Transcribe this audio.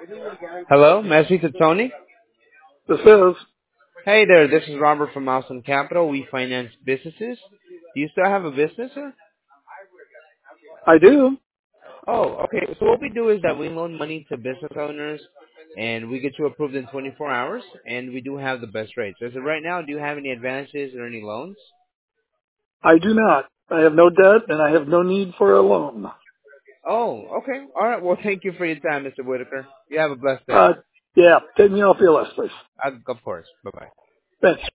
Hello, may I speak to Tony? This is. Hey there, this is Robert from Milestone Capital. We finance businesses. Do you still have a business, sir? I do. Oh, okay. So what we do is that we loan money to business owners, and we get you approved in 24 hours, and we do have the best rates. As of right now, do you have any advances or any loans? I do not. I have no debt and I have no need for a loan. Oh, okay. All right. Well, thank you for your time, Mr. Whitaker. You have a blessed day. Uh, yeah, take me off your list, please. Of course. Bye-bye. Thanks.